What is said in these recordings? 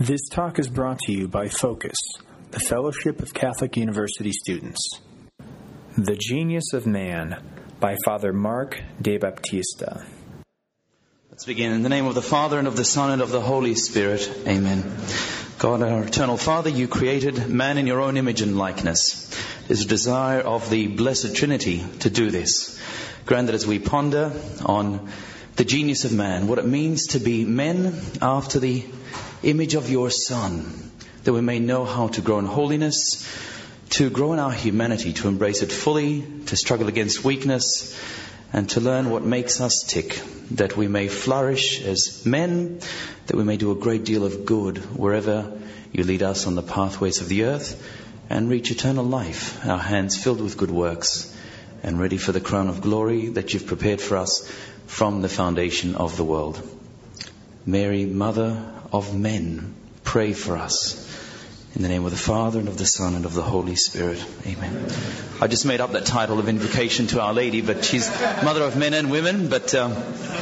This talk is brought to you by Focus, the Fellowship of Catholic University Students. The Genius of Man by Father Mark de Baptista. Let's begin. In the name of the Father, and of the Son, and of the Holy Spirit. Amen. God, our eternal Father, you created man in your own image and likeness. There's a desire of the Blessed Trinity to do this. Grant that as we ponder on the genius of man, what it means to be men after the image of your Son, that we may know how to grow in holiness, to grow in our humanity, to embrace it fully, to struggle against weakness, and to learn what makes us tick, that we may flourish as men, that we may do a great deal of good wherever you lead us on the pathways of the earth, and reach eternal life, our hands filled with good works, and ready for the crown of glory that you've prepared for us from the foundation of the world. Mary, Mother of men, pray for us. In the name of the Father, and of the Son, and of the Holy Spirit. Amen. I just made up that title of invocation to Our Lady, but she's Mother of men and women. But okay.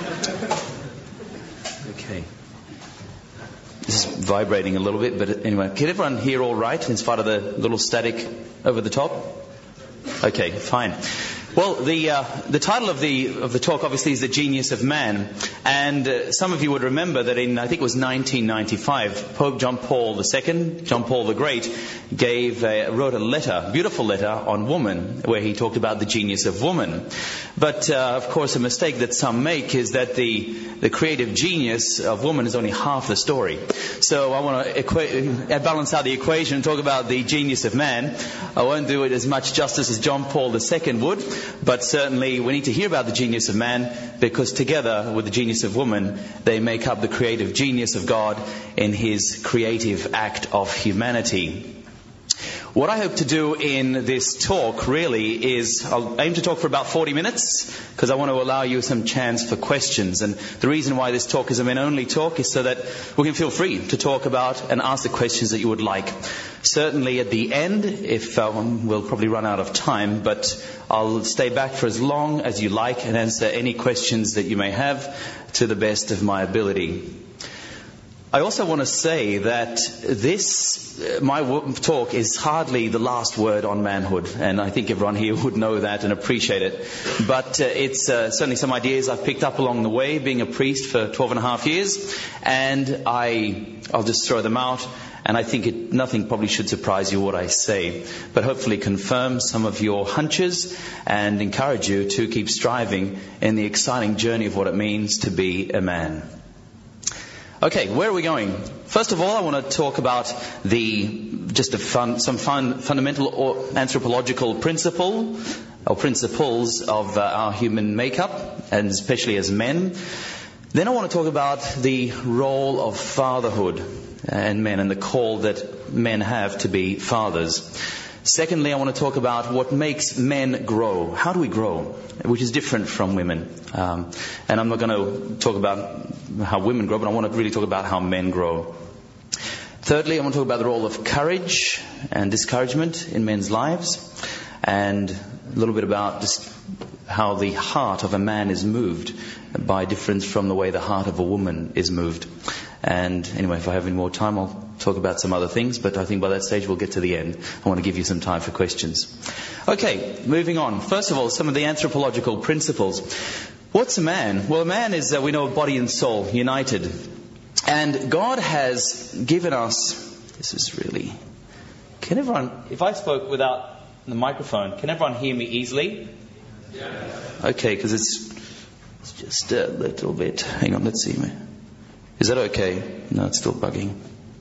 This is vibrating a little bit, but anyway. Can everyone hear all right in spite of the little static over the top? Okay, fine. Well, the title of the talk obviously is The Genius of Man, and some of you would remember that in, I think it was 1995, Pope John Paul II, John Paul the Great, wrote a letter, beautiful letter on woman, where he talked about the genius of woman. But of course, a mistake that some make is that the creative genius of woman is only half the story. So I want to balance out the equation and talk about the genius of man. I won't do it as much justice as John Paul II would. But certainly we need to hear about the genius of man, because together with the genius of woman, they make up the creative genius of God in his creative act of humanity. What I hope to do in this talk really is, I'll aim to talk for about 40 minutes, because I want to allow you some chance for questions. And the reason why this talk is a men-only talk is so that we can feel free to talk about and ask the questions that you would like. Certainly at the end, if we'll probably run out of time, but I'll stay back for as long as you like and answer any questions that you may have to the best of my ability. I also want to say that my talk is hardly the last word on manhood, and I think everyone here would know that and appreciate it. But it's certainly some ideas I've picked up along the way, being a priest for 12 and a half years, and I'll just throw them out. And I think nothing probably should surprise you what I say, but hopefully confirm some of your hunches and encourage you to keep striving in the exciting journey of what it means to be a man. Okay, where are we going? First of all, I want to talk about some fundamental or anthropological principles of our human makeup, and especially as men. Then I want to talk about the role of fatherhood and men, and the call that men have to be fathers. Secondly, I want to talk about what makes men grow. How do we grow? Which is different from women. And I'm not going to talk about how women grow, but I want to really talk about how men grow. Thirdly, I want to talk about the role of courage and discouragement in men's lives, and a little bit about just how the heart of a man is moved by difference from the way the heart of a woman is moved. And anyway, if I have any more time, I'll talk about some other things, but I think by that stage we'll get to the end. I want to give you some time for questions. Okay, moving on. First of all, some of the anthropological principles. What's a man? Well, a man is, we know, body and soul united. And God has given us, this is really, can everyone, if I spoke without the microphone, can everyone hear me easily? Yeah. Okay, because it's just a little bit, hang on, let's see. Is that okay? No, it's still bugging.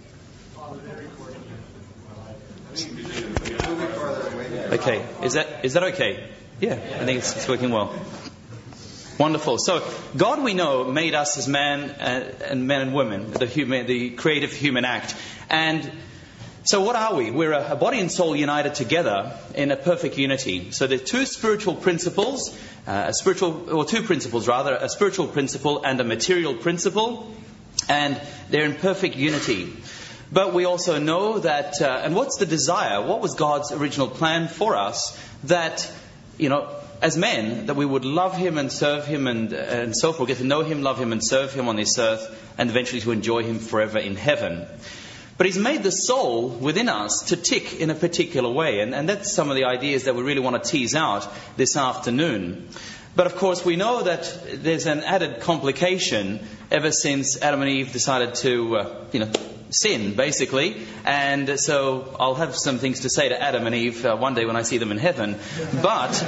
Okay, is that okay? Yeah, I think it's working well. Wonderful. So God, we know, made us as man and women, the creative human act. And so what are we? We're a body and soul united together in a perfect unity. So there are two spiritual principles, a spiritual principle and a material principle, and they're in perfect unity. But we also know that, and what's the desire? What was God's original plan for us? That, as men, that we would love Him and serve Him and so forth, get to know Him, love Him and serve Him on this earth, and eventually to enjoy Him forever in heaven. But He's made the soul within us to tick in a particular way. And that's some of the ideas that we really want to tease out this afternoon. But of course, we know that there's an added complication ever since Adam and Eve decided to, sin, basically. And so I'll have some things to say to Adam and Eve one day when I see them in heaven. But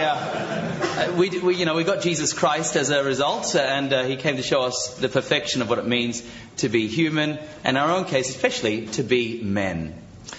we got Jesus Christ as a result, and He came to show us the perfection of what it means to be human, and in our own case, especially to be men.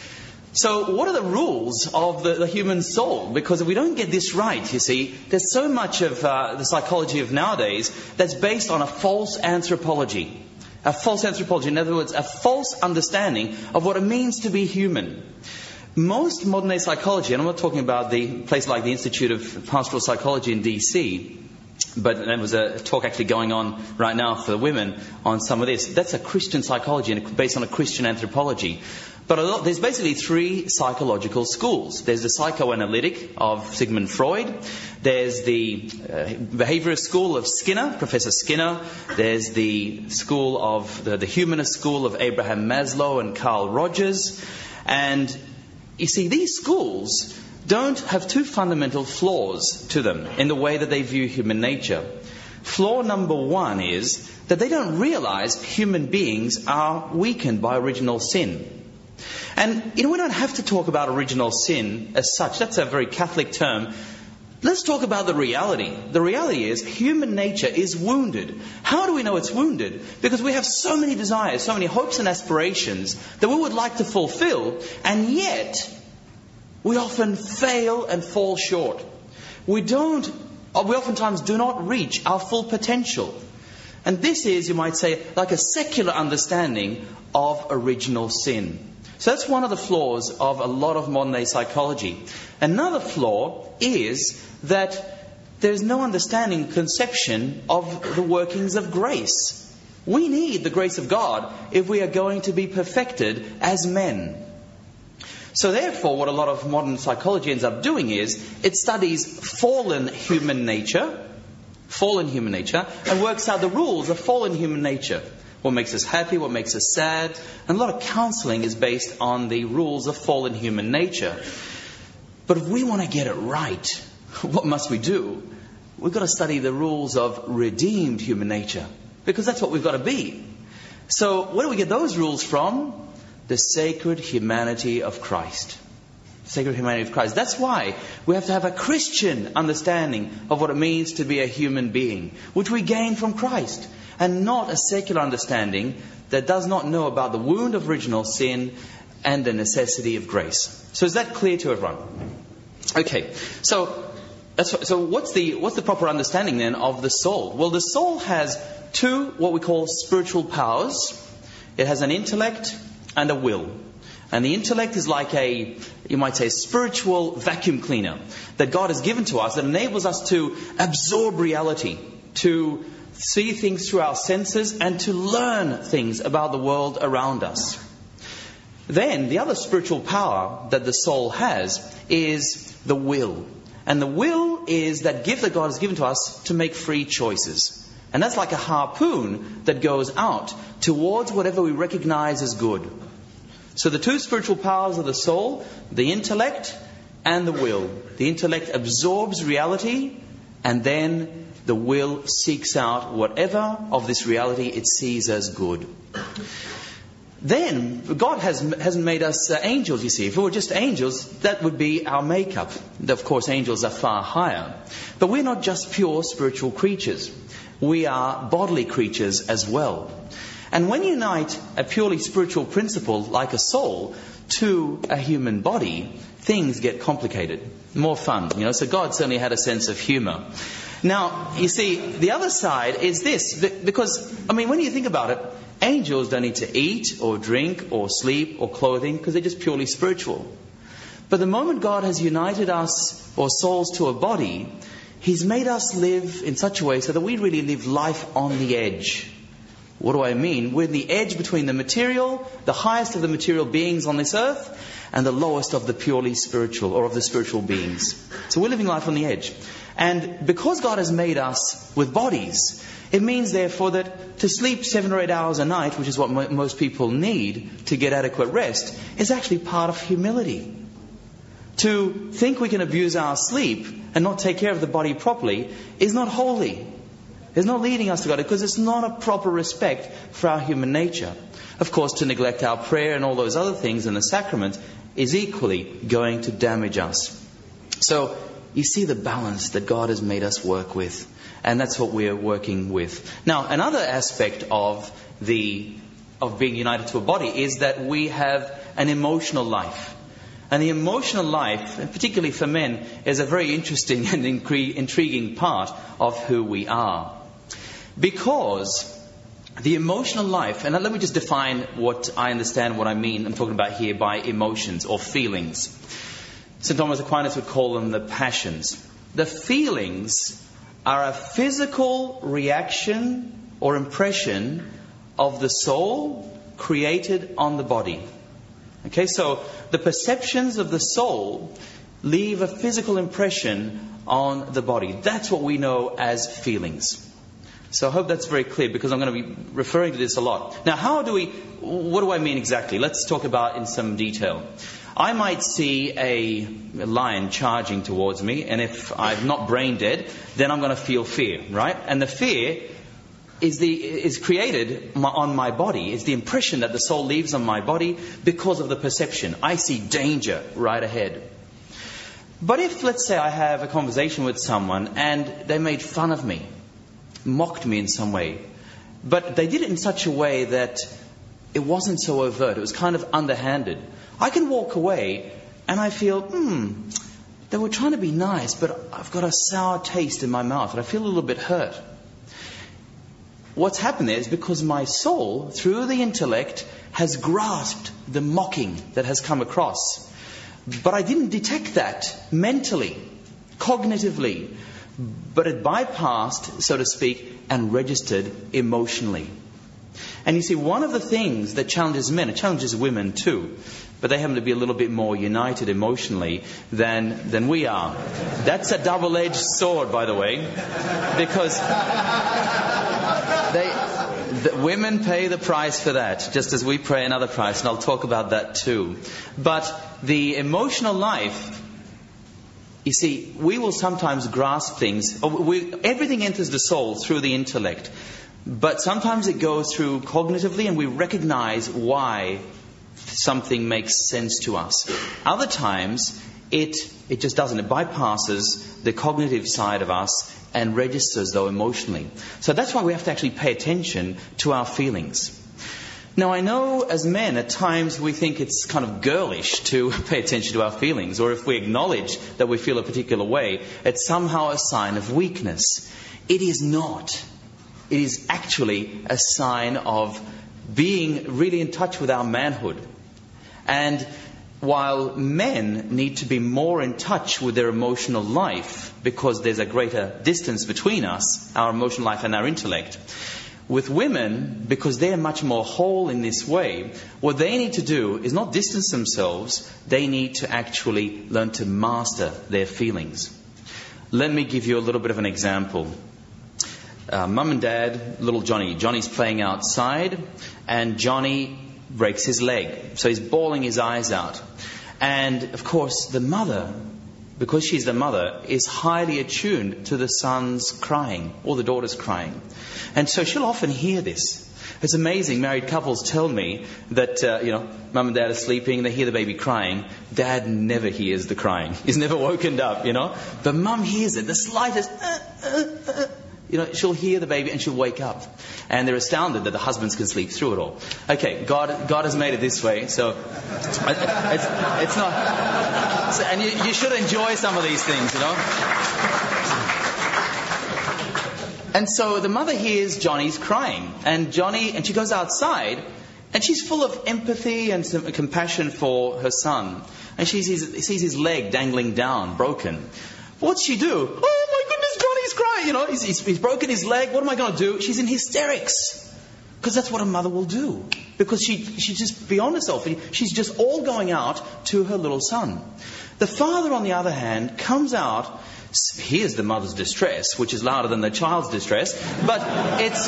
So what are the rules of the human soul? Because if we don't get this right, you see, there's so much of the psychology of nowadays that's based on a false anthropology. A false anthropology, in other words, a false understanding of what it means to be human. Most modern day psychology, and I'm not talking about the place like the Institute of Pastoral Psychology in DC, but there was a talk actually going on right now for the women on some of this. That's a Christian psychology and based on a Christian anthropology. But there's basically three psychological schools. There's the psychoanalytic of Sigmund Freud. There's the behaviorist school of Skinner, Professor Skinner. There's the school of the humanist school of Abraham Maslow and Carl Rogers. And you see, these schools don't have two fundamental flaws to them in the way that they view human nature. Flaw number one is that they don't realize human beings are weakened by original sin. And, we don't have to talk about original sin as such. That's a very Catholic term. Let's talk about the reality. The reality is human nature is wounded. How do we know it's wounded? Because we have so many desires, so many hopes and aspirations that we would like to fulfill, and yet we often fail and fall short. We oftentimes do not reach our full potential. And this is, you might say, like a secular understanding of original sin. So that's one of the flaws of a lot of modern day psychology. Another flaw is that there's no understanding, conception of the workings of grace. We need the grace of God if we are going to be perfected as men. So therefore, what a lot of modern psychology ends up doing is it studies fallen human nature, and works out the rules of fallen human nature. What makes us happy, what makes us sad. And a lot of counselling is based on the rules of fallen human nature. But if we want to get it right, what must we do? We've got to study the rules of redeemed human nature. Because that's what we've got to be. So where do we get those rules from? The sacred humanity of Christ. Sacred humanity of Christ. That's why we have to have a Christian understanding of what it means to be a human being, which we gain from Christ. And not a secular understanding that does not know about the wound of original sin and the necessity of grace. So is that clear to everyone? Okay, so what's the proper understanding then of the soul? Well, the soul has two what we call spiritual powers. It has an intellect and a will. And the intellect is like you might say, spiritual vacuum cleaner that God has given to us that enables us to absorb reality, to see things through our senses, and to learn things about the world around us. Then, the other spiritual power that the soul has is the will. And the will is that gift that God has given to us to make free choices. And that's like a harpoon that goes out towards whatever we recognize as good. So the two spiritual powers of the soul, the intellect and the will. The intellect absorbs reality, and then the will seeks out whatever of this reality it sees as good. Then, God hasn't made us angels, you see. If we were just angels, that would be our makeup. Of course, angels are far higher. But we're not just pure spiritual creatures. We are bodily creatures as well. And when you unite a purely spiritual principle like a soul to a human body, things get complicated. More fun, So God certainly had a sense of humour. Now, you see, the other side is this. Because, when you think about it, angels don't need to eat or drink or sleep or clothing because they're just purely spiritual. But the moment God has united us or souls to a body, He's made us live in such a way so that we really live life on the edge. What do I mean? We're the edge between the material, the highest of the material beings on this earth, and the lowest of the purely spiritual or of the spiritual beings. So we're living life on the edge. And because God has made us with bodies, it means therefore that to sleep 7 or 8 hours a night, which is what most people need to get adequate rest, is actually part of humility. To think we can abuse our sleep and not take care of the body properly is not holy. It's not leading us to God, because it's not a proper respect for our human nature. Of course, to neglect our prayer and all those other things in the sacrament is equally going to damage us. So, you see the balance that God has made us work with. And that's what we're working with. Now, another aspect of being united to a body is that we have an emotional life. And the emotional life, and particularly for men, is a very interesting and intriguing part of who we are. Because the emotional life, and let me just define what I understand, what I mean, I'm talking about here by emotions or feelings. St. Thomas Aquinas would call them the passions. The feelings are a physical reaction or impression of the soul created on the body. Okay, so the perceptions of the soul leave a physical impression on the body. That's what we know as feelings. So I hope that's very clear, because I'm going to be referring to this a lot. Now, what do I mean exactly? Let's talk about in some detail. I might see a lion charging towards me, and if I'm not brain dead, then I'm going to feel fear, right? And the fear is created on my body. It's the impression that the soul leaves on my body because of the perception. I see danger right ahead. But if, let's say, I have a conversation with someone and they made fun of me, mocked me in some way, but they did it in such a way that it wasn't so overt, it was kind of underhanded, I can walk away and I feel, they were trying to be nice, but I've got a sour taste in my mouth and I feel a little bit hurt. What's happened there is because my soul, through the intellect, has grasped the mocking that has come across. But I didn't detect that mentally, cognitively, but it bypassed, so to speak, and registered emotionally. And you see, one of the things that challenges men, it challenges women too, but they happen to be a little bit more united emotionally than we are. That's a double-edged sword, by the way, because the women pay the price for that, just as we pay another price, and I'll talk about that too. But the emotional life, you see, we will sometimes grasp things. Everything enters the soul through the intellect. But sometimes it goes through cognitively and we recognize why something makes sense to us. Other times, it just doesn't. It bypasses the cognitive side of us and registers, though, emotionally. So that's why we have to actually pay attention to our feelings. Now, I know as men, at times we think it's kind of girlish to pay attention to our feelings, or if we acknowledge that we feel a particular way, it's somehow a sign of weakness. It is not. It is actually a sign of being really in touch with our manhood. And while men need to be more in touch with their emotional life, because there's a greater distance between us, our emotional life and our intellect, with women, because they're much more whole in this way, what they need to do is not distance themselves, they need to actually learn to master their feelings. Let me give you a little bit of an example. Mum and Dad, little Johnny. Johnny's playing outside, and Johnny breaks his leg. So he's bawling his eyes out. And, of course, the mother, because she's the mother, is highly attuned to the son's crying, or the daughter's crying. And so she'll often hear this. It's amazing. Married couples tell me that, Mum and Dad are sleeping, they hear the baby crying. Dad never hears the crying. He's never woken up, But Mum hears it. The slightest... she'll hear the baby and she'll wake up. And they're astounded that the husbands can sleep through it all. Okay, God has made it this way, so it's not... So, and you should enjoy some of these things, And so the mother hears Johnny's crying. And she goes outside, and she's full of empathy and some compassion for her son. And she sees his leg dangling down, broken. What's she do? Oh my goodness, Johnny's crying, he's broken his leg. What am I going to do? She's in hysterics. Because that's what a mother will do. Because she's just beyond herself. She's just all going out to her little son. The father, on the other hand, comes out hears the mother's distress, which is louder than the child's distress. But it's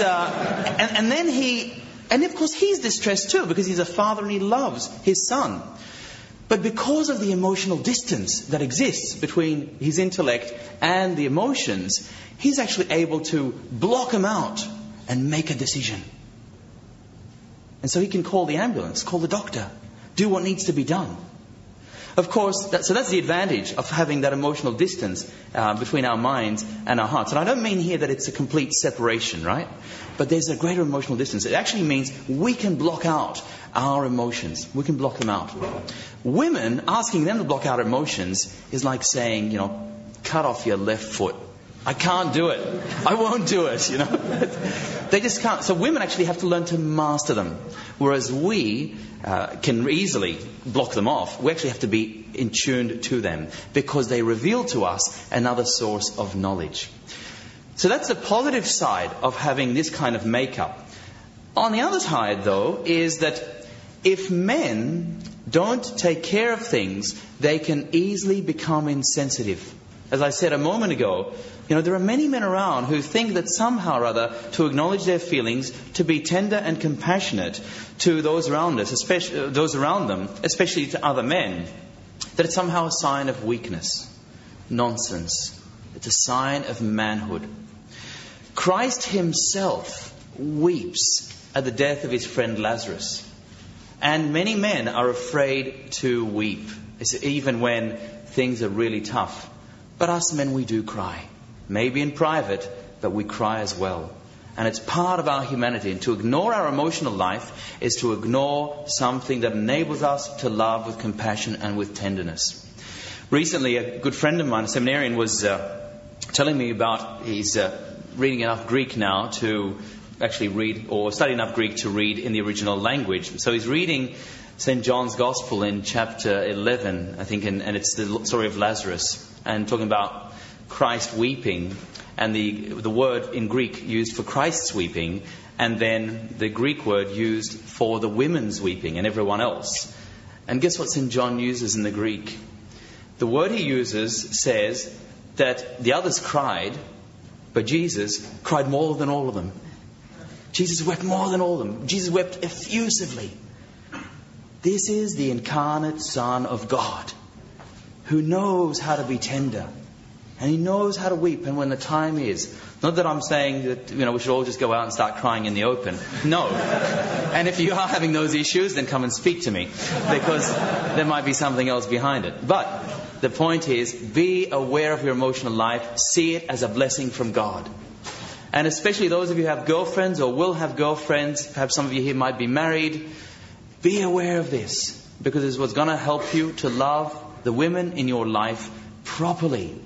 and of course he's distressed too, because he's a father and he loves his son. But because of the emotional distance that exists between his intellect and the emotions, he's actually able to block them out and make a decision. And so he can call the ambulance, call the doctor, do what needs to be done. Of course, that's the advantage of having that emotional distance between our minds and our hearts. And I don't mean here that it's a complete separation, right? But there's a greater emotional distance. It actually means we can block out our emotions. We can block them out. Women, asking them to block out emotions is like saying, cut off your left foot. I can't do it. I won't do it, They just can't. So women actually have to learn to master them. Whereas we can easily block them off. We actually have to be in tune to them because they reveal to us another source of knowledge. So that's the positive side of having this kind of makeup. On the other side, though, is that if men don't take care of things, they can easily become insensitive. As I said a moment ago, there are many men around who think that somehow or other to acknowledge their feelings, to be tender and compassionate to those around us, especially those around them, especially to other men, that it's somehow a sign of weakness. Nonsense. It's a sign of manhood. Christ himself weeps at the death of his friend Lazarus. And many men are afraid to weep, even when things are really tough. But us men, we do cry. Maybe in private, but we cry as well. And it's part of our humanity. And to ignore our emotional life is to ignore something that enables us to love with compassion and with tenderness. Recently, a good friend of mine, a seminarian, was telling me about he's reading enough Greek now to actually read, or study enough Greek to read in the original language. So he's reading St. John's Gospel in chapter 11, I think, and it's the story of Lazarus, and talking about Christ weeping, and the word in Greek used for Christ's weeping, and then the Greek word used for the women's weeping and everyone else. And guess what St. John uses in the Greek? The word he uses says that the others cried, but Jesus cried more than all of them. Jesus wept more than all of them. Jesus wept effusively. This is the incarnate Son of God, who knows how to be tender. And he knows how to weep. And when the time is, not that I'm saying that we should all just go out and start crying in the open. No. And if you are having those issues, then come and speak to me, because there might be something else behind it. But the point is, be aware of your emotional life. See it as a blessing from God. And especially those of you who have girlfriends or will have girlfriends, perhaps some of you here might be married, be aware of this, because it's what's going to help you to love the women in your life properly.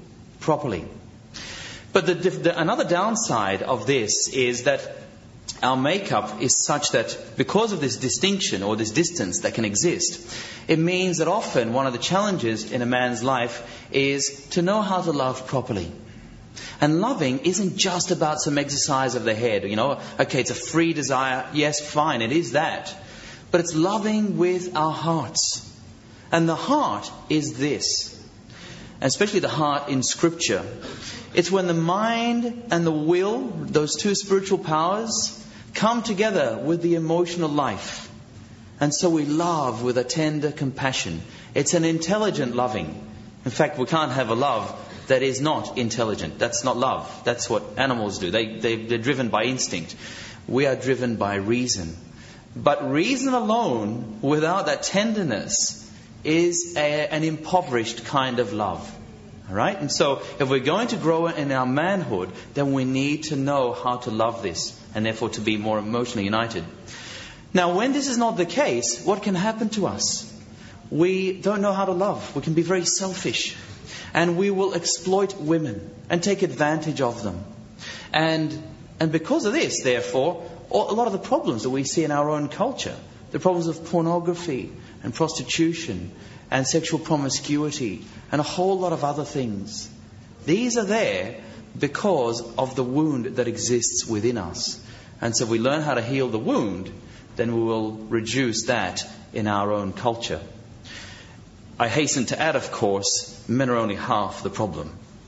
But another downside of this is that our makeup is such that because of this distinction or this distance that can exist, it means that often one of the challenges in a man's life is to know how to love properly. And loving isn't just about some exercise of the head. Okay, it's a free desire. Yes, fine, it is that. But it's loving with our hearts. And the heart is this. And especially the heart in Scripture. It's when the mind and the will, those two spiritual powers, come together with the emotional life. And so we love with a tender compassion. It's an intelligent loving. In fact, we can't have a love that is not intelligent. That's not love. That's what animals do. They're driven by instinct. We are driven by reason. But reason alone, without that tenderness, is an impoverished kind of love. All right? And so, if we're going to grow in our manhood, then we need to know how to love this, and therefore to be more emotionally united. Now, when this is not the case, what can happen to us? We don't know how to love. We can be very selfish. And we will exploit women and take advantage of them. And because of this, therefore, a lot of the problems that we see in our own culture, the problems of pornography and prostitution and sexual promiscuity and a whole lot of other things, these are there because of the wound that exists within us. And so if we learn how to heal the wound, then we will reduce that in our own culture. I hasten to add, of course, men are only half the problem.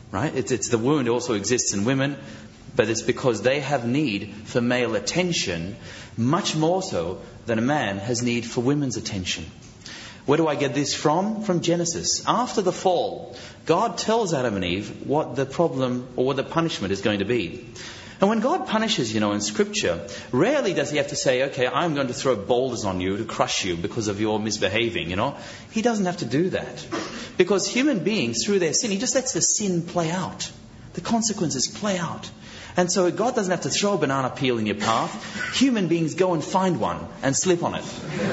right? It's the wound also exists in women, but it's because they have need for male attention much more so than a man has need for women's attention. Where do I get this from? From Genesis. After the fall, God tells Adam and Eve what the problem or what the punishment is going to be. And when God punishes, in Scripture, rarely does He have to say, okay, I'm going to throw boulders on you to crush you because of your misbehaving, He doesn't have to do that. Because human beings, through their sin, He just lets the sin play out. The consequences play out. And so God doesn't have to throw a banana peel in your path. Human beings go and find one and slip on it.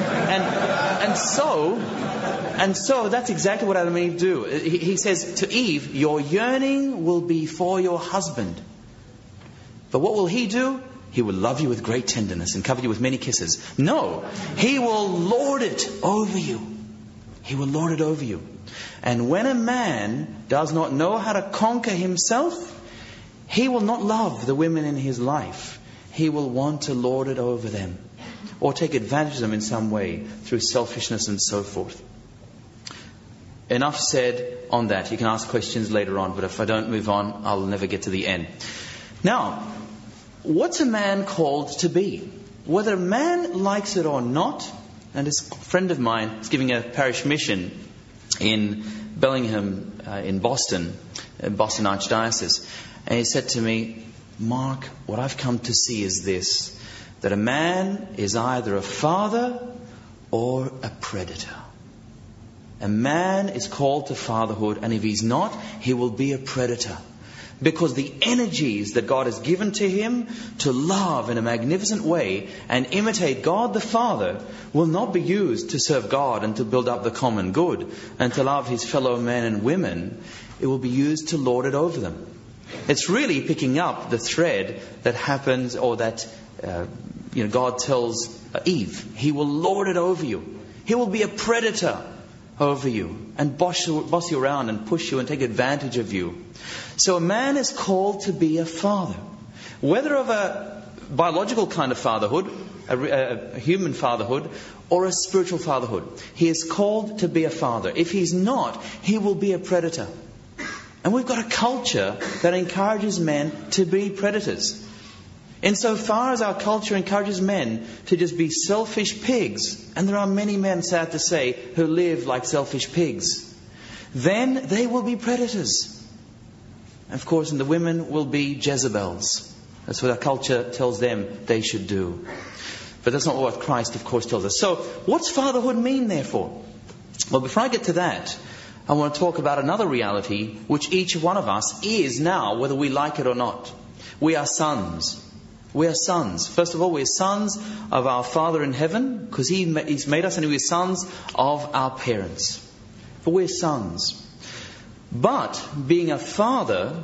And so that's exactly what Adam and Eve do. He says to Eve, your yearning will be for your husband. But what will he do? He will love you with great tenderness and cover you with many kisses. No, he will lord it over you. He will lord it over you. And when a man does not know how to conquer himself, he will not love the women in his life. He will want to lord it over them or take advantage of them in some way through selfishness and so forth. Enough said on that. You can ask questions later on, but if I don't move on, I'll never get to the end. Now, what's a man called to be? Whether a man likes it or not, and this friend of mine is giving a parish mission in Bellingham, in Boston Archdiocese. And he said to me, Mark, what I've come to see is this, that a man is either a father or a predator. A man is called to fatherhood, and if he's not, he will be a predator. Because the energies that God has given to him to love in a magnificent way and imitate God the Father will not be used to serve God and to build up the common good and to love his fellow men and women. It will be used to lord it over them. It's really picking up the thread that happens, or that God tells Eve. He will lord it over you. He will be a predator over you and boss you around and push you and take advantage of you. So a man is called to be a father, whether of a biological kind of fatherhood, a human fatherhood, or a spiritual fatherhood. He is called to be a father. If he's not, he will be a predator. And we've got a culture that encourages men to be predators. Insofar as our culture encourages men to just be selfish pigs, and there are many men, sad to say, who live like selfish pigs, then they will be predators. Of course, and the women will be Jezebels. That's what our culture tells them they should do. But that's not what Christ, of course, tells us. So, what's fatherhood mean, therefore? Well, before I get to that, I want to talk about another reality which each one of us is now, whether we like it or not. We are sons. We are sons. First of all, we are sons of our Father in heaven, because He's made us, and we are sons of our parents. But we're sons. But being a father,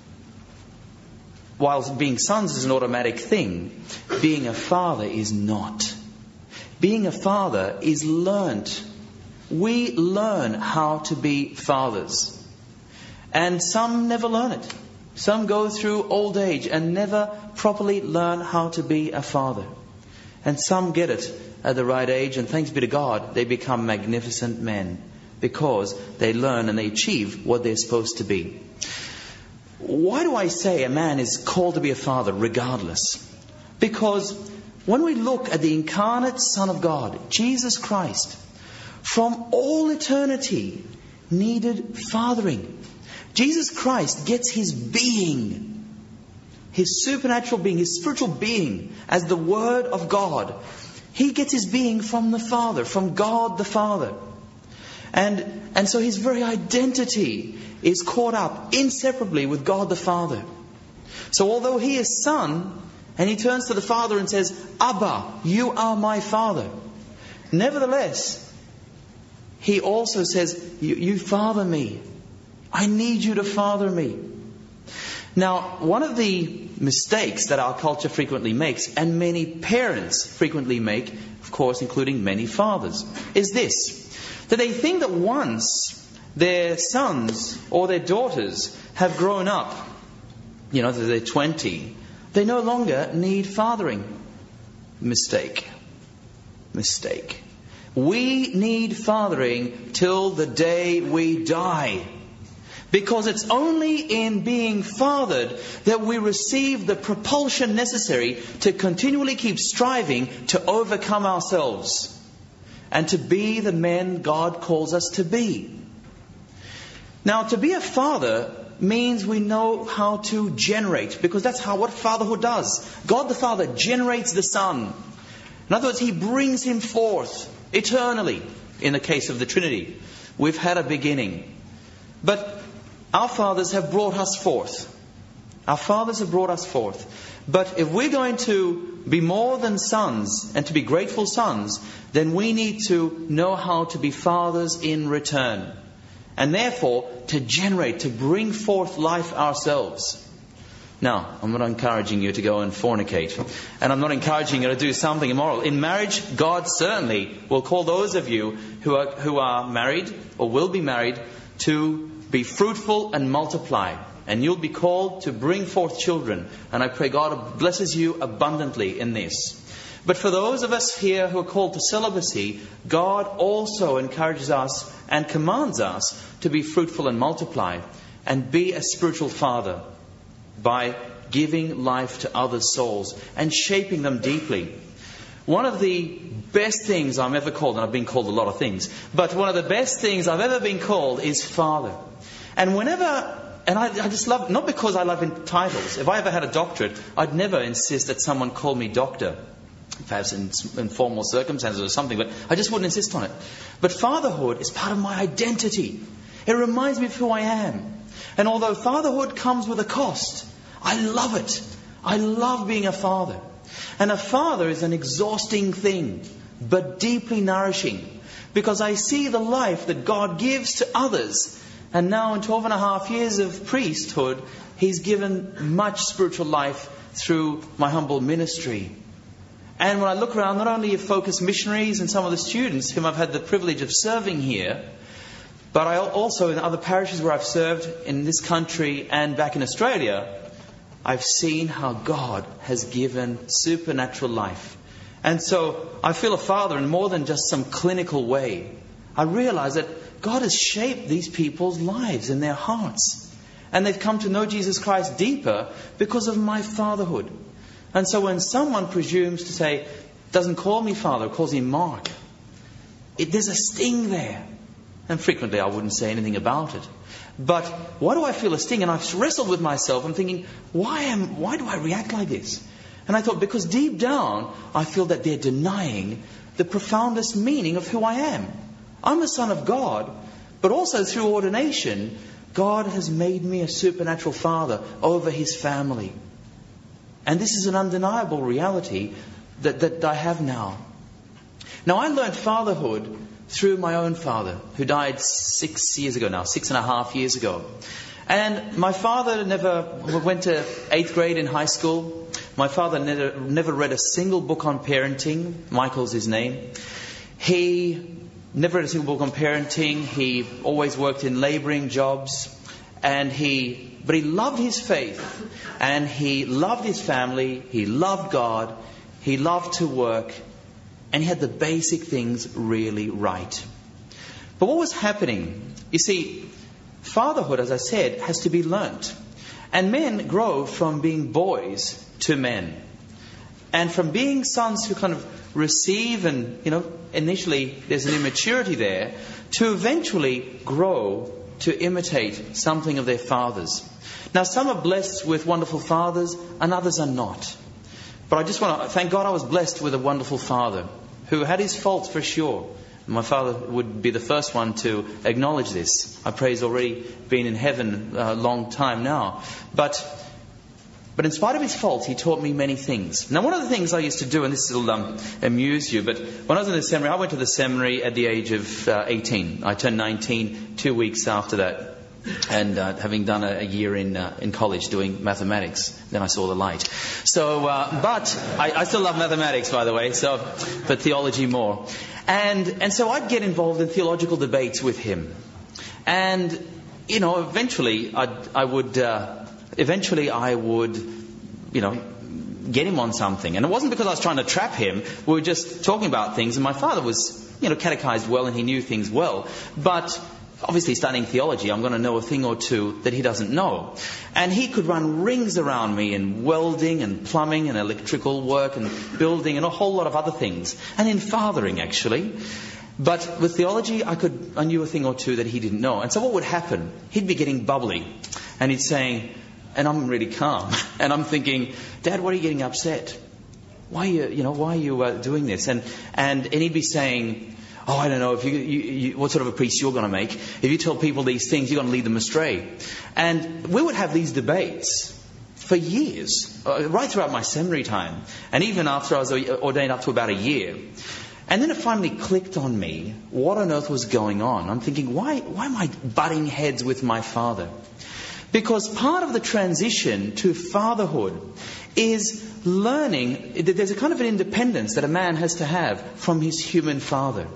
while being sons is an automatic thing, being a father is not. Being a father is learnt. We learn how to be fathers. And some never learn it. Some go through old age and never properly learn how to be a father. And some get it at the right age, and thanks be to God, they become magnificent men because they learn and they achieve what they're supposed to be. Why do I say a man is called to be a father regardless? Because when we look at the incarnate Son of God, Jesus Christ, from all eternity needed fathering. Jesus Christ gets his being, his supernatural being, his spiritual being as the Word of God. He gets his being from the Father, from God the Father. And so his very identity is caught up inseparably with God the Father. So although he is Son, and he turns to the Father and says, Abba, you are my Father. Nevertheless, he also says, you father me. I need you to father me. Now, one of the mistakes that our culture frequently makes, and many parents frequently make, of course, including many fathers, is this. That they think that once their sons or their daughters have grown up, they're 20, they no longer need fathering. Mistake. We need fathering till the day we die. Because it's only in being fathered that we receive the propulsion necessary to continually keep striving to overcome ourselves and to be the men God calls us to be. Now, to be a father means we know how to generate, because that's what fatherhood does. God the Father generates the Son. In other words, He brings him forth eternally. In the case of the Trinity, we've had a beginning. But our fathers have brought us forth. Our fathers have brought us forth. But if we're going to be more than sons and to be grateful sons, then we need to know how to be fathers in return. And therefore, to generate, to bring forth life ourselves. Now, I'm not encouraging you to go and fornicate. And I'm not encouraging you to do something immoral. In marriage, God certainly will call those of you who are married or will be married to be fruitful and multiply. And you'll be called to bring forth children. And I pray God blesses you abundantly in this. But for those of us here who are called to celibacy, God also encourages us and commands us to be fruitful and multiply and be a spiritual father by giving life to other souls and shaping them deeply. One of the best things I'm ever called, and I've been called a lot of things, but one of the best things I've ever been called is father. And I just love, not because I love titles. If I ever had a doctorate, I'd never insist that someone call me doctor. Perhaps in formal circumstances or something, but I just wouldn't insist on it. But fatherhood is part of my identity. It reminds me of who I am. And although fatherhood comes with a cost, I love it. I love being a father. And a father is an exhausting thing, but deeply nourishing. Because I see the life that God gives to others. And now in 12.5 years of priesthood, He's given much spiritual life through my humble ministry. And when I look around, not only have Focus missionaries and some of the students whom I've had the privilege of serving here, but I also in other parishes where I've served in this country and back in Australia, I've seen how God has given supernatural life. And so I feel a father in more than just some clinical way. I realize that God has shaped these people's lives and their hearts. And they've come to know Jesus Christ deeper because of my fatherhood. And so when someone presumes to say, doesn't call me father, calls me Mark, there's a sting there. And frequently I wouldn't say anything about it. But why do I feel a sting? And I've wrestled with myself. I'm thinking, why do I react like this? And I thought, because deep down, I feel that they're denying the profoundest meaning of who I am. I'm a son of God, but also through ordination, God has made me a supernatural father over His family. And this is an undeniable reality that I have now. Now, I learned fatherhood through my own father, who died 6 years ago now, 6.5 years ago. And my father never went to 8th grade in high school. My father never read a single book on parenting. Michael's his name. He never read a single book on parenting. He always worked in labouring jobs. But he loved his faith. And he loved his family. He loved God. He loved to work. And he had the basic things really right. But what was happening? You see, fatherhood, as I said, has to be learnt. And men grow from being boys to men. And from being sons who kind of receive and, initially there's an immaturity there, to eventually grow to imitate something of their fathers. Now, some are blessed with wonderful fathers and others are not. But I just want to thank God I was blessed with a wonderful father who had his faults for sure. My father would be the first one to acknowledge this. I pray he's already been in heaven a long time now. But in spite of his faults, he taught me many things. Now, one of the things I used to do, and this will amuse you, but when I was in the seminary, I went to the seminary at the age of 18. I turned 19 2 weeks after that. And having done a year in college doing mathematics, then I saw the light. So, but I still love mathematics, by the way. But theology more. And so I'd get involved in theological debates with him. And eventually I would get him on something. And it wasn't because I was trying to trap him. We were just talking about things. And my father was catechized well and he knew things well. But obviously studying theology, I'm going to know a thing or two that he doesn't know. And he could run rings around me in welding and plumbing and electrical work and building and a whole lot of other things. And in fathering, actually. But with theology, I knew a thing or two that he didn't know. And so what would happen? He'd be getting bubbly. And he'd say, and I'm really calm. And I'm thinking, Dad, why are you getting upset? Why are you doing this? And he'd be saying, oh, I don't know, if you what sort of a priest you're going to make. If you tell people these things, you're going to lead them astray. And we would have these debates for years, right throughout my seminary time. And even after I was ordained up to about a year. And then it finally clicked on me what on earth was going on. I'm thinking, why am I butting heads with my father? Because part of the transition to fatherhood is learning that there's a kind of an independence that a man has to have from his human father.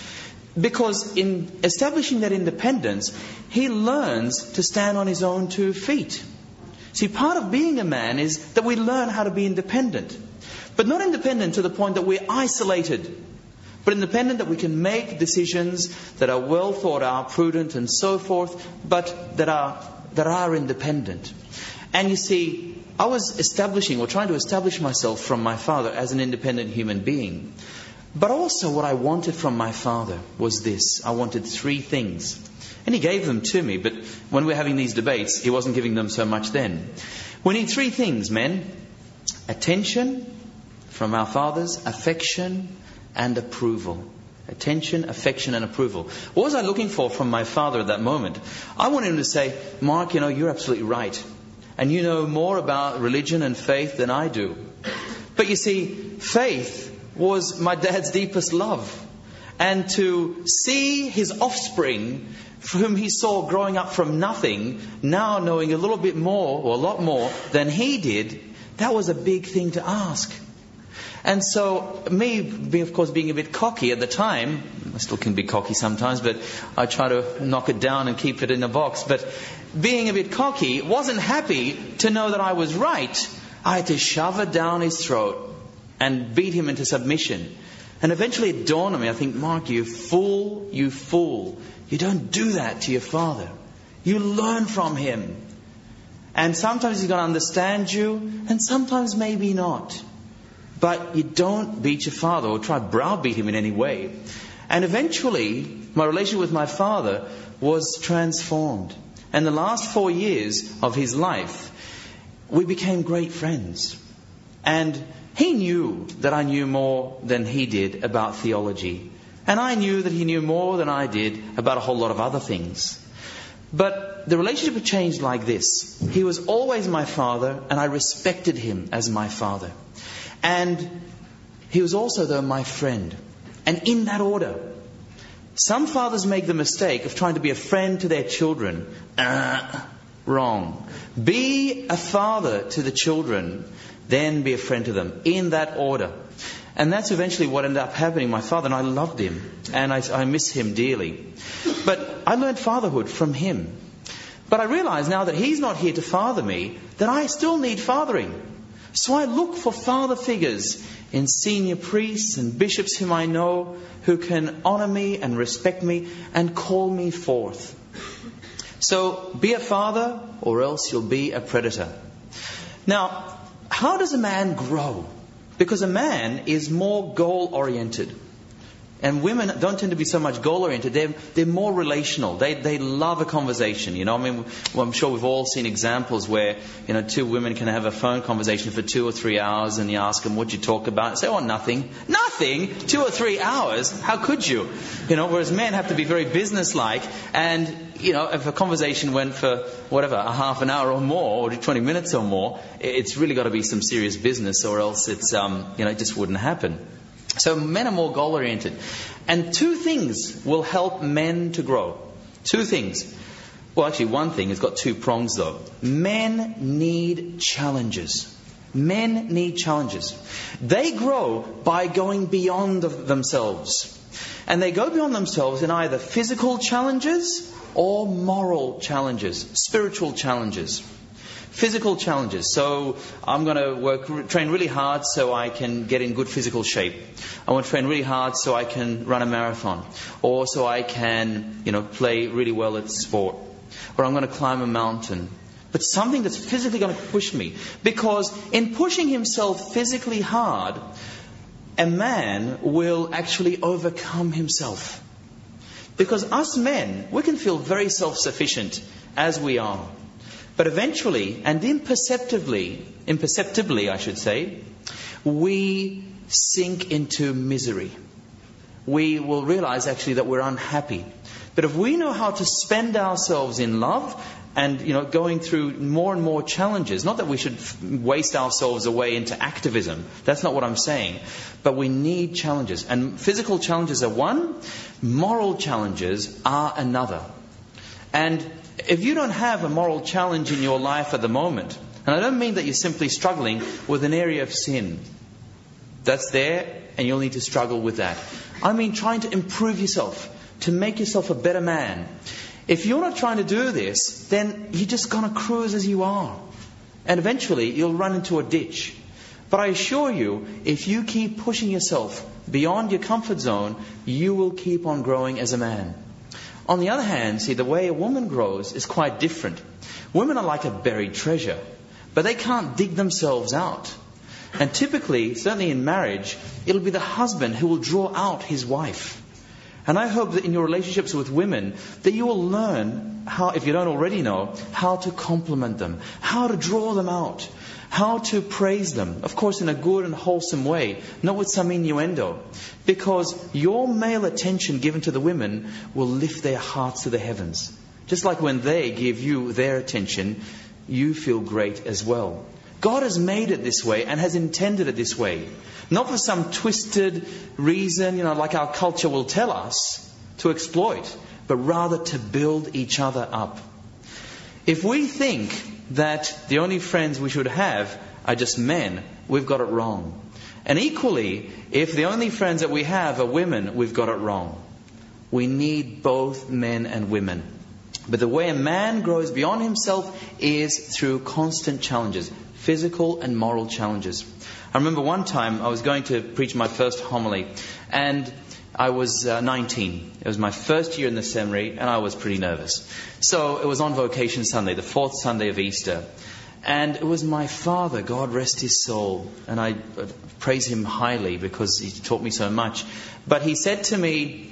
Because in establishing that independence, he learns to stand on his own 2 feet. See, part of being a man is that we learn how to be independent. But not independent to the point that we're isolated. But independent that we can make decisions that are well thought out, prudent and so forth, but that are independent. And you see, I was trying to establish myself from my father as an independent human being. But also what I wanted from my father was this. I wanted 3 things. And he gave them to me, but when we were having these debates, he wasn't giving them so much then. We need 3 things, men. Attention from our fathers, affection and approval. Attention, affection and approval. What was I looking for from my father at that moment? I wanted him to say, Mark, you're absolutely right. And you know more about religion and faith than I do. But you see, faith was my dad's deepest love. And to see his offspring, whom he saw growing up from nothing, now knowing a little bit more, or a lot more, than he did, that was a big thing to ask. And so, me, being a bit cocky at the time, I still can be cocky sometimes, but I try to knock it down and keep it in a box. But being a bit cocky, wasn't happy to know that I was right. I had to shove it down his throat and beat him into submission. And eventually it dawned on me, I think, Mark, you fool. You don't do that to your father. You learn from him. And sometimes he's going to understand you, and sometimes maybe not. But you don't beat your father or try to browbeat him in any way. And eventually, my relationship with my father was transformed. And the last 4 years of his life, we became great friends. And he knew that I knew more than he did about theology. And I knew that he knew more than I did about a whole lot of other things. But the relationship had changed like this. He was always my father, and I respected him as my father. And he was also, though, my friend. And in that order. Some fathers make the mistake of trying to be a friend to their children. Wrong. Be a father to the children, then be a friend to them. In that order. And that's eventually what ended up happening. My father, and I loved him. And I miss him dearly. But I learned fatherhood from him. But I realize now that he's not here to father me, that I still need fathering. So I look for father figures in senior priests and bishops whom I know, who can honour me and respect me and call me forth. So be a father, or else you'll be a predator. Now, how does a man grow? Because a man is more goal-oriented. And women don't tend to be so much goal-oriented. They're more relational. They love a conversation. I'm sure we've all seen examples where, 2 women can have a phone conversation for 2 or 3 hours, and you ask them, what'd you talk about? They say, oh, nothing. Nothing? 2 or 3 hours? How could you? Whereas men have to be very businesslike. And, if a conversation went for, a half an hour or more, or 20 minutes or more, it's really got to be some serious business, or else it's, it just wouldn't happen. So men are more goal-oriented. And 2 things will help men to grow. 2 things. Well, actually, one thing has got 2 prongs, though. Men need challenges. Men need challenges. They grow by going beyond themselves. And they go beyond themselves in either physical challenges or moral challenges, spiritual challenges. Physical challenges. So I'm going to train really hard so I can get in good physical shape. I want to train really hard so I can run a marathon. Or so I can, play really well at sport. Or I'm going to climb a mountain. But something that's physically going to push me. Because in pushing himself physically hard, a man will actually overcome himself. Because us men, we can feel very self-sufficient as we are. But eventually, and imperceptibly I should say, we sink into misery. We will realize actually that we're unhappy. But if we know how to spend ourselves in love and, going through more and more challenges, not that we should waste ourselves away into activism. That's not what I'm saying. But we need challenges. And physical challenges are one, moral challenges are another. And if you don't have a moral challenge in your life at the moment, and I don't mean that you're simply struggling with an area of sin. That's there, and you'll need to struggle with that. I mean trying to improve yourself, to make yourself a better man. If you're not trying to do this, then you're just going to cruise as you are. And eventually, you'll run into a ditch. But I assure you, if you keep pushing yourself beyond your comfort zone, you will keep on growing as a man. On the other hand, see, the way a woman grows is quite different. Women are like a buried treasure, but they can't dig themselves out. And typically, certainly in marriage, it'll be the husband who will draw out his wife. And I hope that in your relationships with women, that you will learn how, if you don't already know, how to compliment them, how to draw them out, how to praise them. Of course, in a good and wholesome way, not with some innuendo. Because your male attention given to the women will lift their hearts to the heavens. Just like when they give you their attention, you feel great as well. God has made it this way and has intended it this way. Not for some twisted reason, like our culture will tell us, to exploit, but rather to build each other up. If we think that the only friends we should have are just men, we've got it wrong. And equally, if the only friends that we have are women, we've got it wrong. We need both men and women. But the way a man grows beyond himself is through constant challenges, physical and moral challenges. I remember one time I was going to preach my first homily, and I was 19. It was my first year in the seminary, and I was pretty nervous. So it was on Vocation Sunday, the fourth Sunday of Easter. And it was my father, God rest his soul. And I praise him highly because he taught me so much. But he said to me,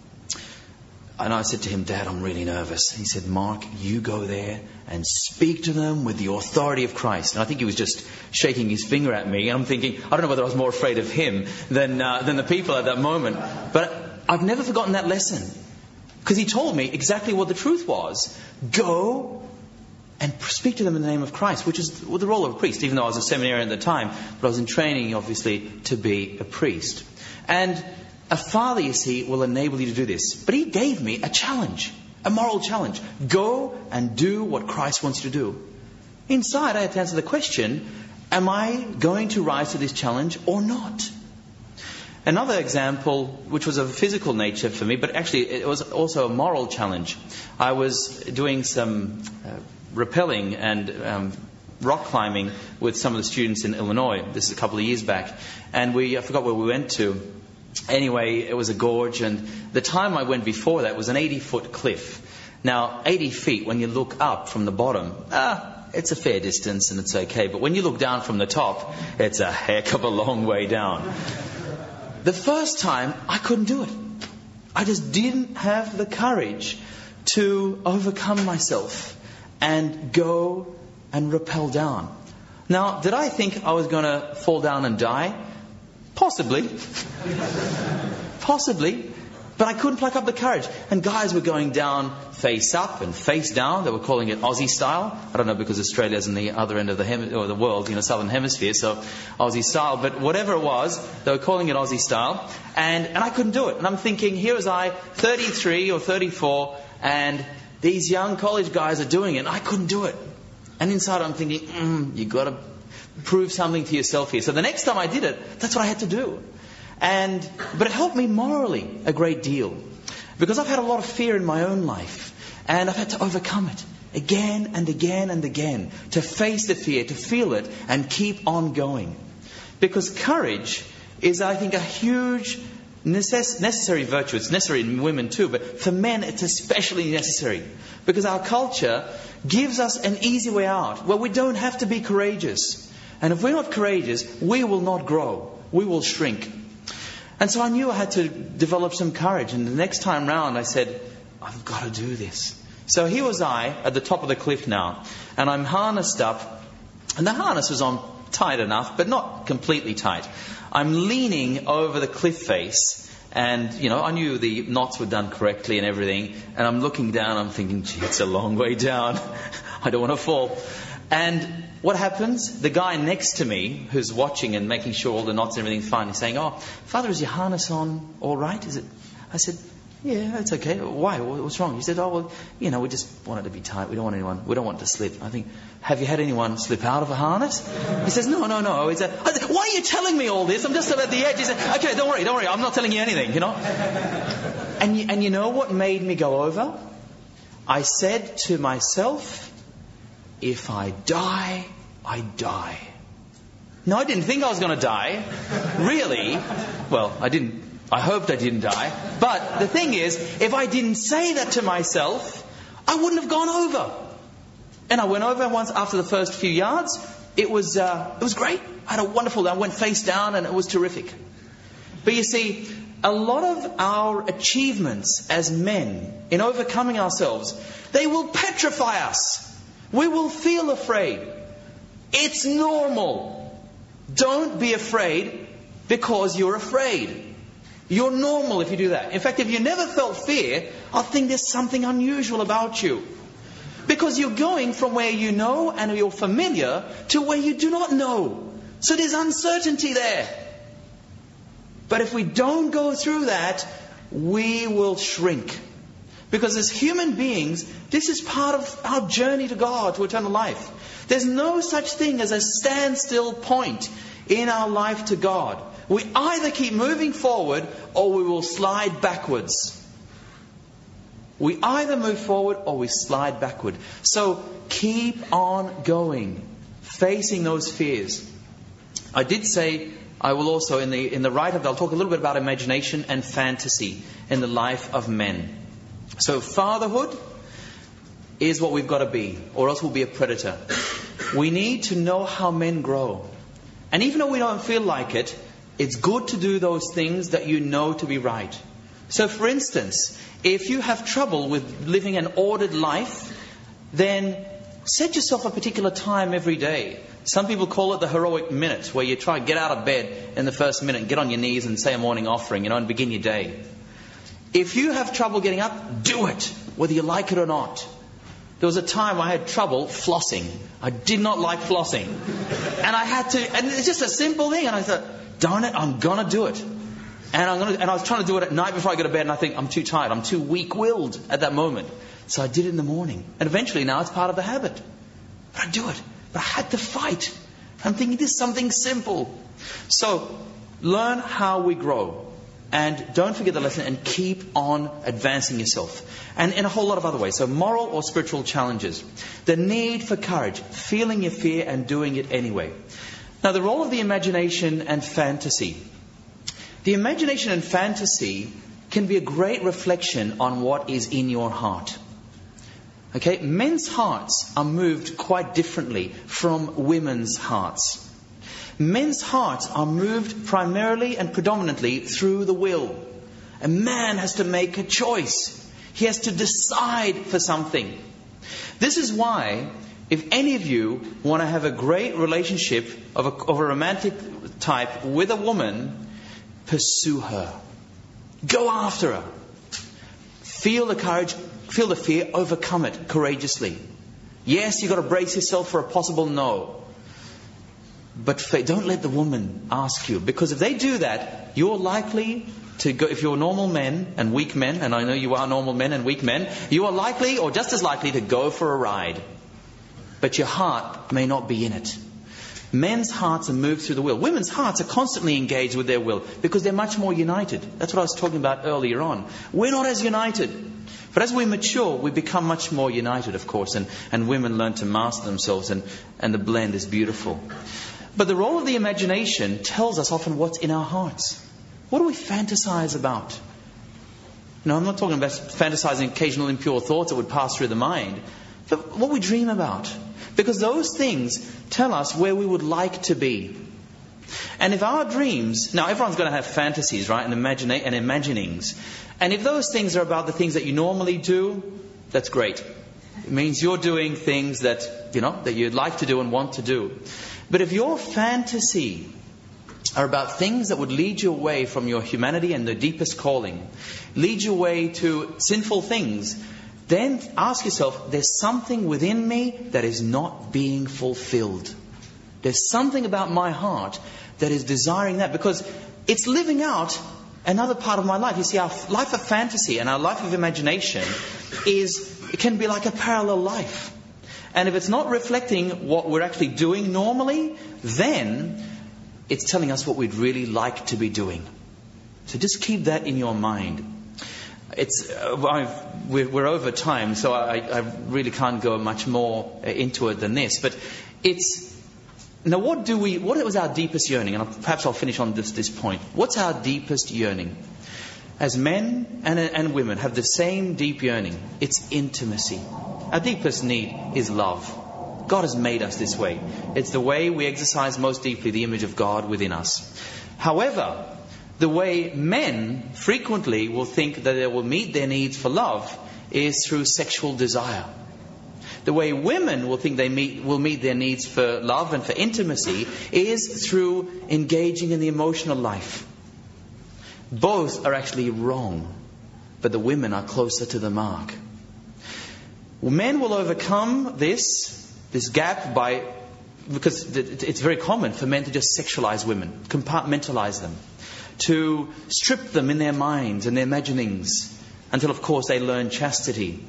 and I said to him, Dad, I'm really nervous. He said, Mark, you go there and speak to them with the authority of Christ. And I think he was just shaking his finger at me. And I'm thinking, I don't know whether I was more afraid of him than the people at that moment. But I've never forgotten that lesson. Because he told me exactly what the truth was. Go and speak to them in the name of Christ, which is the role of a priest, even though I was a seminarian at the time. But I was in training, obviously, to be a priest. And a father, you see, will enable you to do this. But he gave me a challenge, a moral challenge. Go and do what Christ wants you to do. Inside, I had to answer the question, am I going to rise to this challenge or not? Another example, which was of a physical nature for me, but actually it was also a moral challenge. I was doing some rappelling and rock climbing with some of the students in Illinois. This is a couple of years back. And I forgot where we went to. Anyway, it was a gorge, and the time I went before that was an 80-foot cliff. Now, 80 feet, when you look up from the bottom, it's a fair distance and it's okay. But when you look down from the top, it's a heck of a long way down. The first time, I couldn't do it. I just didn't have the courage to overcome myself and go and rappel down. Now, did I think I was going to fall down and die? Possibly. Possibly. But I couldn't pluck up the courage. And guys were going down face up and face down. They were calling it Aussie style. I don't know, because Australia's in the other end of the world, southern hemisphere, so Aussie style. But whatever it was, they were calling it Aussie style. And I couldn't do it. And I'm thinking, here was I, 33 or 34, and these young college guys are doing it. And I couldn't do it. And inside I'm thinking, you got to prove something to yourself here. So the next time I did it, that's what I had to do. But it helped me morally a great deal. Because I've had a lot of fear in my own life. And I've had to overcome it. again and again and again, to face the fear, to feel it, and keep on going. Because courage is, I think, a huge necessary virtue. It's necessary in women too, but for men it's especially necessary. Because our culture gives us an easy way out, where we don't have to be courageous. And if we're not courageous, we will not grow. We will shrink. And so I knew I had to develop some courage. And the next time round I said, I've got to do this. So here was I at the top of the cliff now. And I'm harnessed up. And the harness was on tight enough, but not completely tight. I'm leaning over the cliff face. And, I knew the knots were done correctly and everything. And I'm looking down. I'm thinking, gee, it's a long way down. I don't want to fall. And what happens? The guy next to me, who's watching and making sure all the knots and everything's fine, he's saying, "Oh, Father, is your harness on all right? Is it?" I said, "Yeah, it's okay." "Why? What's wrong?" He said, "Oh, well, we just want it to be tight. We don't want it to slip." I think, "Have you had anyone slip out of a harness?" He says, No. I said, "Why are you telling me all this? I'm just at the edge." He said, "Okay, don't worry. I'm not telling you anything, And you know what made me go over? I said to myself, if I die, I die. No, I didn't think I was going to die. Really? Well, I didn't. I hoped I didn't die. But the thing is, if I didn't say that to myself, I wouldn't have gone over. And I went over once after the first few yards. It was great. I went face down and it was terrific. But you see, a lot of our achievements as men in overcoming ourselves, they will petrify us. We will feel afraid. It's normal. Don't be afraid because you're afraid. You're normal if you do that. In fact, if you never felt fear, I think there's something unusual about you. Because you're going from where you know and you're familiar to where you do not know. So there's uncertainty there. But if we don't go through that, we will shrink. Because as human beings, this is part of our journey to God, to eternal life. There's no such thing as a standstill point in our life to God. We either keep moving forward or we will slide backwards. We either move forward or we slide backward. So keep on going, facing those fears. I did say I will also, in the write-up, I'll talk a little bit about imagination and fantasy in the life of men. So fatherhood is what we've got to be, or else we'll be a predator. We need to know how men grow. And even though we don't feel like it, it's good to do those things that you know to be right. So for instance, if you have trouble with living an ordered life, then set yourself a particular time every day. Some people call it the heroic minute, where you try to get out of bed in the first minute, get on your knees and say a morning offering, and begin your day. If you have trouble getting up, do it, whether you like it or not. There was a time I had trouble flossing. I did not like flossing. And I had to, and it's just a simple thing. And I thought, darn it, I'm going to do it. And I was trying to do it at night before I go to bed, and I think, I'm too tired. I'm too weak-willed at that moment. So I did it in the morning. And eventually now it's part of the habit. But I do it. But I had to fight. I'm thinking, this is something simple. So learn how we grow. And don't forget the lesson and keep on advancing yourself. And in a whole lot of other ways. So moral or spiritual challenges. The need for courage. Feeling your fear and doing it anyway. Now the role of the imagination and fantasy. The imagination and fantasy can be a great reflection on what is in your heart. Okay, men's hearts are moved quite differently from women's hearts. Men's hearts are moved primarily and predominantly through the will. A man has to make a choice. He has to decide for something. This is why, if any of you want to have a great relationship of a romantic type with a woman, pursue her. Go after her. Feel the courage, feel the fear, overcome it courageously. Yes, you've got to brace yourself for a possible no. But don't let the woman ask you. Because if they do that, you're likely to go, if you're normal men and weak men, and I know you are normal men and weak men, you are likely or just as likely to go for a ride. But your heart may not be in it. Men's hearts are moved through the will. Women's hearts are constantly engaged with their will because they're much more united. That's what I was talking about earlier on. We're not as united. But as we mature, we become much more united, of course, and women learn to master themselves, and the blend is beautiful. But the role of the imagination tells us often what's in our hearts. What do we fantasize about? No, I'm not talking about fantasizing occasional impure thoughts that would pass through the mind, but what we dream about. Because those things tell us where we would like to be. And if our dreams... Now, everyone's going to have fantasies, right? And imaginings. And if those things are about the things that you normally do, that's great. It means you're doing things that, that you'd like to do and want to do. But if your fantasy are about things that would lead you away from your humanity and the deepest calling, lead you away to sinful things, then ask yourself, there's something within me that is not being fulfilled. There's something about my heart that is desiring that, because it's living out another part of my life. You see, our life of fantasy and our life of imagination it can be like a parallel life. And if it's not reflecting what we're actually doing normally, then it's telling us what we'd really like to be doing. So just keep that in your mind. We're over time, so I really can't go much more into it than this. But now what was our deepest yearning? And perhaps I'll finish on this point. What's our deepest yearning? As men and women have the same deep yearning. It's intimacy. Our deepest need is love. God has made us this way. It's the way we exercise most deeply the image of God within us. However, the way men frequently will think that they will meet their needs for love is through sexual desire. The way women will think will meet their needs for love and for intimacy is through engaging in the emotional life. Both are actually wrong, but the women are closer to the mark. Men will overcome this gap because it's very common for men to just sexualize women, compartmentalize them, to strip them in their minds and their imaginings until, of course, they learn chastity.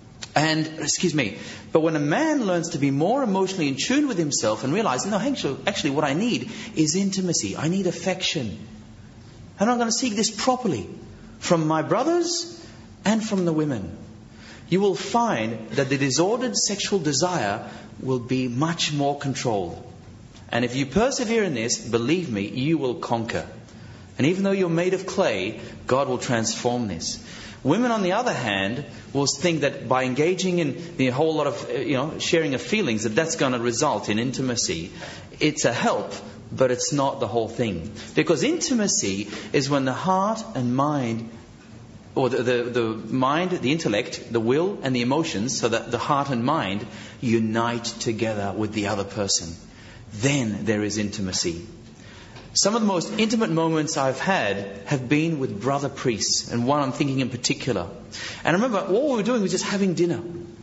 But when a man learns to be more emotionally in tune with himself and realizes, no, actually what I need is intimacy. I need affection. And I'm going to seek this properly from my brothers and from the women. You will find that the disordered sexual desire will be much more controlled. And if you persevere in this, believe me, you will conquer. And even though you're made of clay, God will transform this. Women, on the other hand, will think that by engaging in the whole lot of, sharing of feelings, that's going to result in intimacy. It's a help, but it's not the whole thing. Because intimacy is when the heart and mind, or the mind, the intellect, the will and the emotions, so that the heart and mind unite together with the other person. Then there is intimacy. Some of the most intimate moments I've had have been with brother priests, and one I'm thinking in particular. And I remember all we were doing was just having dinner.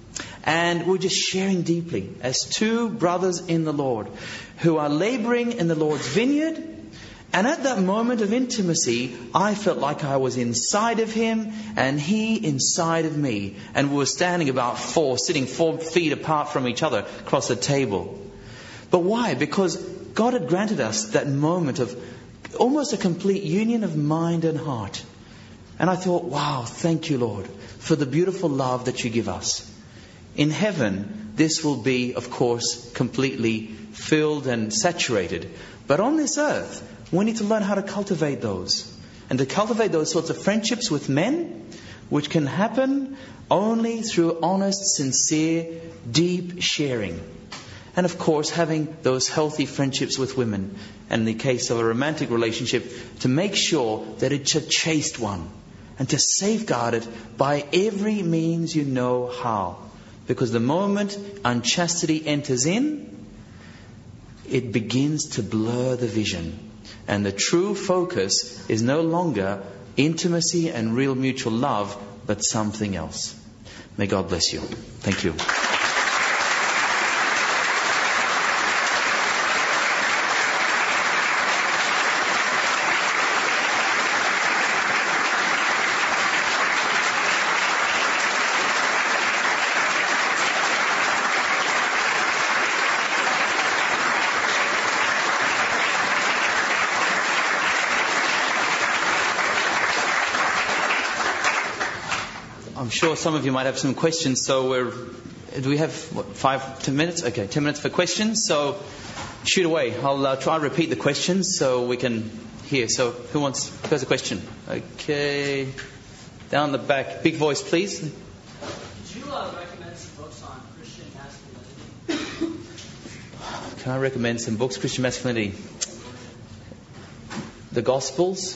And we were just sharing deeply as two brothers in the Lord who are laboring in the Lord's vineyard. And at that moment of intimacy, I felt like I was inside of him and he inside of me. And we were standing sitting 4 feet apart from each other across the table. But why? Because God had granted us that moment of almost a complete union of mind and heart. And I thought, wow, thank you, Lord, for the beautiful love that you give us. In heaven, this will be, of course, completely filled and saturated. But on this earth, we need to learn how to cultivate those. And to cultivate those sorts of friendships with men, which can happen only through honest, sincere, deep sharing. And of course, having those healthy friendships with women. And in the case of a romantic relationship, to make sure that it's a chaste one. And to safeguard it by every means you know how. Because the moment unchastity enters in, it begins to blur the vision. And the true focus is no longer intimacy and real mutual love, but something else. May God bless you. Thank you. I'm sure some of you might have some questions, so do we have 10 minutes? Okay, 10 minutes for questions, so shoot away. I'll try and repeat the questions so we can hear. So who has a question? Okay, down the back. Big voice, please. Could you recommend some books on Christian masculinity? Can I recommend some books, Christian masculinity? The Gospels.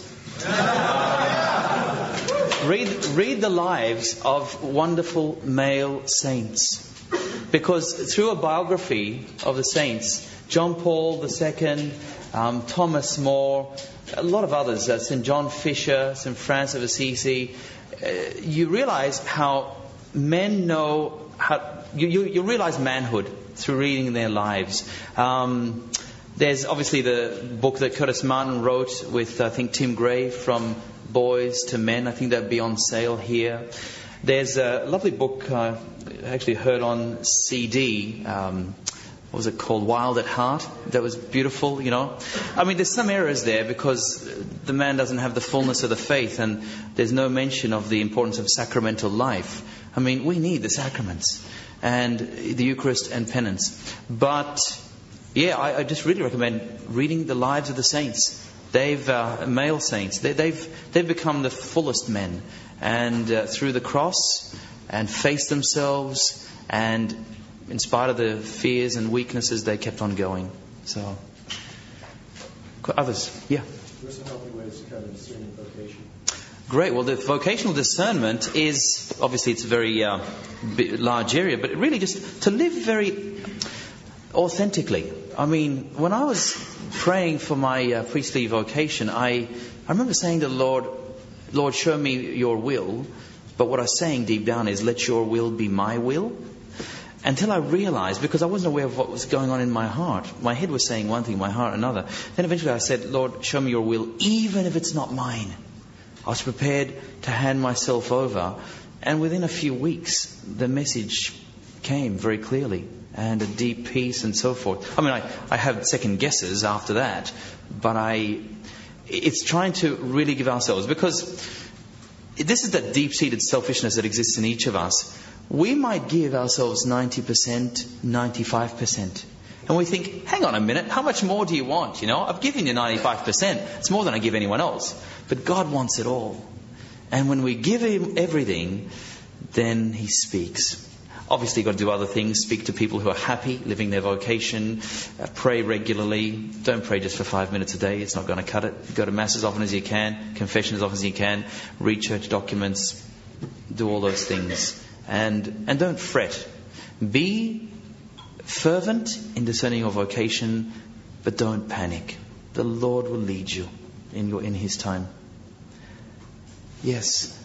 Read the lives of wonderful male saints. Because through a biography of the saints, John Paul II, Thomas More, a lot of others, St. John Fisher, St. Francis of Assisi, you realize how men know how... You realize manhood through reading their lives. There's obviously the book that Curtis Martin wrote with, I think, Tim Gray, From Boys to Men. I think that'd be on sale here. There's a lovely book I actually heard on CD. What was it called? Wild at Heart. That was beautiful, you know. I mean, there's some errors there because the man doesn't have the fullness of the faith, and there's no mention of the importance of sacramental life. I mean, we need the sacraments and the Eucharist and penance. But yeah, I just really recommend reading the lives of the saints. They've male saints. They've become the fullest men, and through the cross, and faced themselves, and in spite of the fears and weaknesses, they kept on going. So, others, yeah. What's a healthy way to kind of discern vocation? Great. Well, the vocational discernment is obviously it's a very large area, but really just to live very authentically. I mean, when I was praying for my priestly vocation, I remember saying to the Lord, Lord, show me your will. But what I was saying deep down is, let your will be my will. Until I realized, because I wasn't aware of what was going on in my heart. My head was saying one thing, my heart another. Then eventually I said, Lord, show me your will, even if it's not mine. I was prepared to hand myself over. And within a few weeks, the message came very clearly. And a deep peace and so forth. I mean, I had second guesses after that. But it's trying to really give ourselves, because this is that deep-seated selfishness that exists in each of us. We might give ourselves 90%, 95%. And we think, hang on a minute, how much more do you want? You know, I've given you 95%. It's more than I give anyone else. But God wants it all. And when we give Him everything, then He speaks. Obviously, you've got to do other things. Speak to people who are happy, living their vocation. Pray regularly. Don't pray just for 5 minutes a day. It's not going to cut it. Go to Mass as often as you can. Confession as often as you can. Read church documents. Do all those things. And don't fret. Be fervent in discerning your vocation, but don't panic. The Lord will lead you in His time. Yes.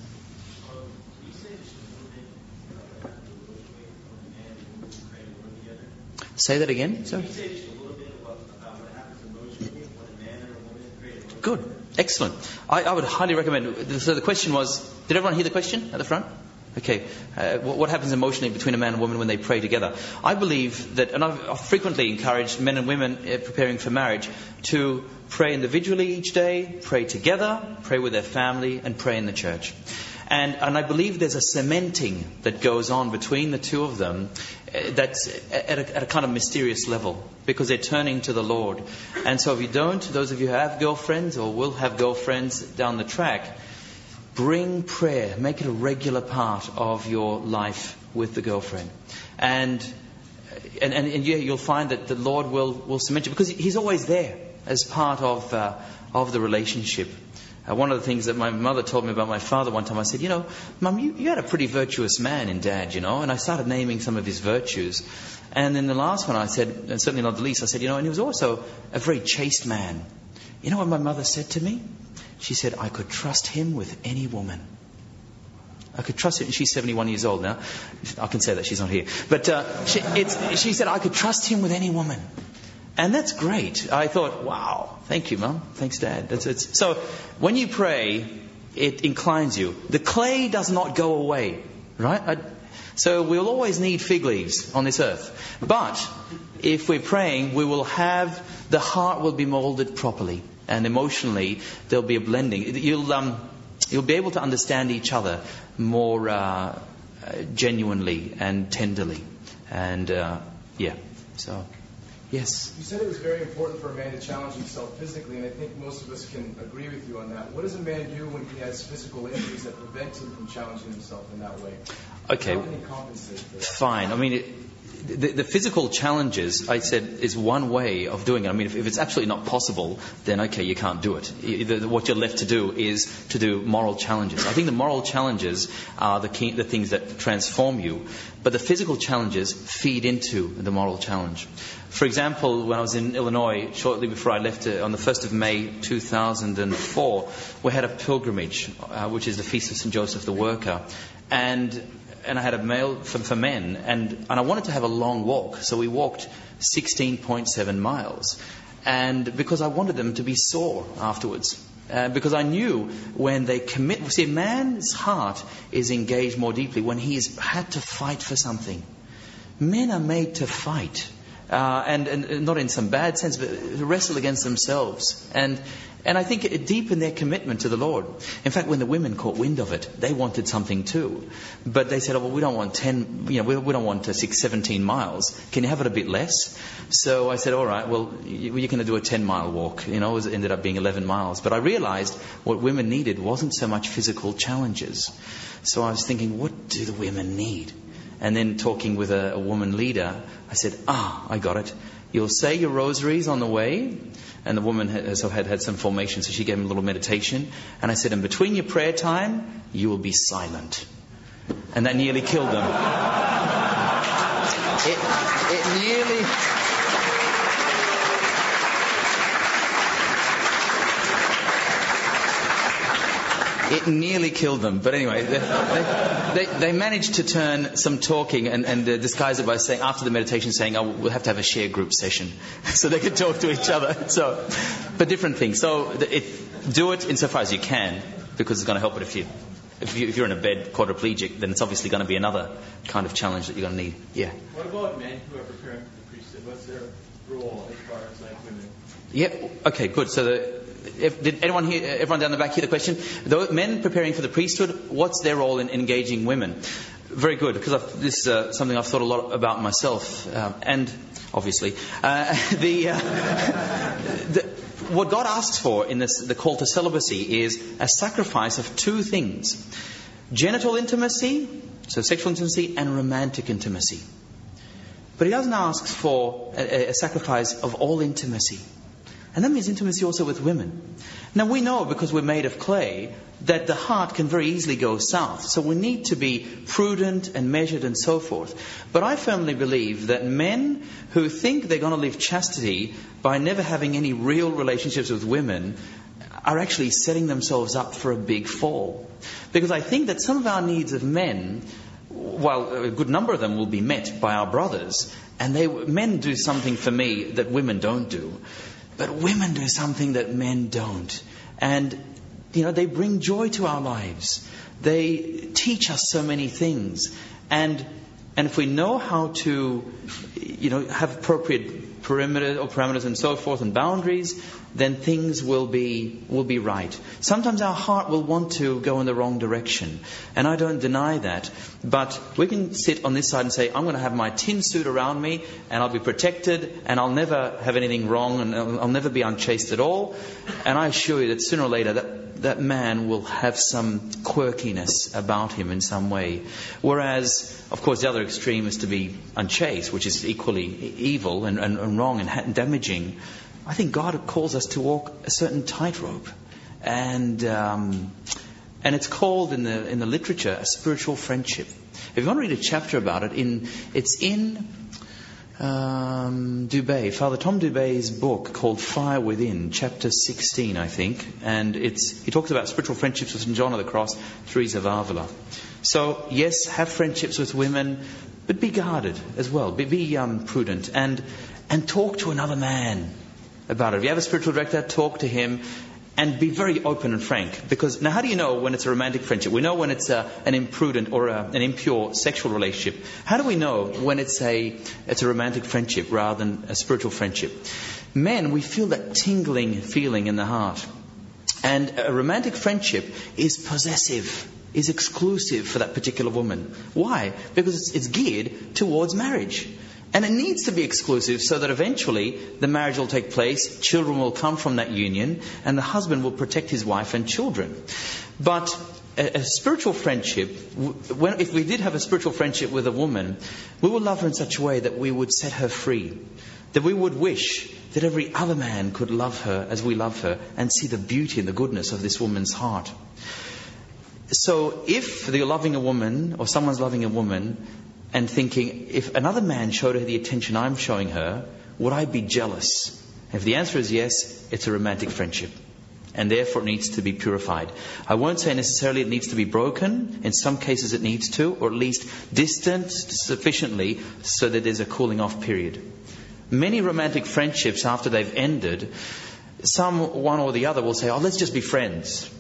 Say that again. Sorry. Good. Excellent. I would highly recommend. So the question was, did everyone hear the question at the front? Okay. What happens emotionally between a man and woman when they pray together? I believe that, and I've frequently encouraged men and women preparing for marriage to pray individually each day, pray together, pray with their family, and pray in the church. And I believe there's a cementing that goes on between the two of them that's at a kind of mysterious level, because they're turning to the Lord. And so if you don't, those of you who have girlfriends or will have girlfriends down the track, bring prayer, make it a regular part of your life with the girlfriend. And you'll find that the Lord will cement you, because He's always there as part of the relationship. One of the things that my mother told me about my father one time, I said, Mum, you had a pretty virtuous man in Dad, And I started naming some of his virtues. And then the last one I said, and certainly not the least, I said, and he was also a very chaste man. You know what my mother said to me? She said, I could trust him with any woman. I could trust him. She's 71 years old now. I can say that, she's not here. But she said, I could trust him with any woman. And that's great. I thought, wow, thank you, Mum. Thanks, Dad. So when you pray, it inclines you. The clay does not go away, right? So we'll always need fig leaves on this earth. But if we're praying, the heart will be molded properly. And emotionally, there'll be a blending. you'll be able to understand each other more genuinely and tenderly. And so yes. You said it was very important for a man to challenge himself physically, and I think most of us can agree with you on that. What does a man do when he has physical injuries that prevent him from challenging himself in that way? Okay. How can he compensate for that? Fine. I mean, the physical challenges, I said, is one way of doing it. I mean, if it's absolutely not possible, then okay, you can't do it. What you're left to do is to do moral challenges. I think the moral challenges are the things that transform you, but the physical challenges feed into the moral challenge. For example, when I was in Illinois, shortly before I left on the 1st of May 2004, we had a pilgrimage, which is the Feast of St. Joseph the Worker. And I had a meal for men, and I wanted to have a long walk, so we walked 16.7 miles. And because I wanted them to be sore afterwards. Because I knew when they commit... See, a man's heart is engaged more deeply when he's had to fight for something. Men are made to fight. And not in some bad sense, but wrestle against themselves. And I think deep in their commitment to the Lord. In fact, when the women caught wind of it, they wanted something too. But they said, oh, well, we don't want 17 miles. Can you have it a bit less? So I said, all right, well, you're going to do a 10-mile walk. It ended up being 11 miles. But I realized what women needed wasn't so much physical challenges. So I was thinking, what do the women need? And then talking with a woman leader, I said, I got it. You'll say your rosaries on the way. And the woman had some formation, so she gave him a little meditation. And I said, in between your prayer time, you will be silent. And that nearly killed them. It nearly... It nearly killed them. But anyway, they managed to turn some talking and disguise it by saying, after the meditation, saying, we'll have to have a share group session. So they could talk to each other. But different things. So do it insofar as you can, because it's going to help it if you're in a bed quadriplegic, then it's obviously going to be another kind of challenge that you're going to need. Yeah. What about men who are preparing for the priesthood? What's their role as far as like women? Yep. Okay, good. So did everyone down the back hear the question? The men preparing for the priesthood, what's their role in engaging women? Very good, because this is something I've thought a lot about myself, and obviously what God asks for in the call to celibacy is a sacrifice of two things: genital intimacy, so sexual intimacy, and romantic intimacy. But He doesn't ask for a sacrifice of all intimacy. And that means intimacy also with women. Now we know, because we're made of clay, that the heart can very easily go south. So we need to be prudent and measured and so forth. But I firmly believe that men who think they're going to live chastity by never having any real relationships with women are actually setting themselves up for a big fall. Because I think that some of our needs of men, while a good number of them will be met by our brothers, and men do something for me that women don't do. But women do something that men don't. And, they bring joy to our lives. They teach us so many things. And if we know how to, have appropriate parameters and so forth and boundaries, then things will be right. Sometimes our heart will want to go in the wrong direction. And I don't deny that. But we can sit on this side and say, I'm going to have my tin suit around me and I'll be protected and I'll never have anything wrong and I'll never be unchaste at all. And I assure you that sooner or later that man will have some quirkiness about him in some way. Whereas, of course, the other extreme is to be unchaste, which is equally evil and wrong and damaging. I think God calls us to walk a certain tightrope, and it's called in the literature a spiritual friendship. If you want to read a chapter about it, it's in Dubé, Father Tom Dubé's book called Fire Within, chapter 16, I think, and he talks about spiritual friendships with St. John of the Cross, Teresa of Avila. So yes, have friendships with women, but be guarded as well. Be prudent and talk to another man about it. If you have a spiritual director, talk to him and be very open and frank. Because now, how do you know when it's a romantic friendship? We know when it's an imprudent or an impure sexual relationship. How do we know when it's a romantic friendship rather than a spiritual friendship? Men, we feel that tingling feeling in the heart And a romantic friendship is possessive, is exclusive for that particular woman. Why? Because it's geared towards marriage. And it needs to be exclusive so that eventually the marriage will take place, children will come from that union, and the husband will protect his wife and children. But a spiritual friendship, if we did have a spiritual friendship with a woman, we would love her in such a way that we would set her free. That we would wish that every other man could love her as we love her and see the beauty and the goodness of this woman's heart. So if you're loving a woman or someone's loving a woman and thinking, if another man showed her the attention I'm showing her, would I be jealous? If the answer is yes, it's a romantic friendship. And therefore it needs to be purified. I won't say necessarily it needs to be broken. In some cases it needs to, or at least distanced sufficiently so that there's a cooling off period. Many romantic friendships, after they've ended, one or the other will say, let's just be friends.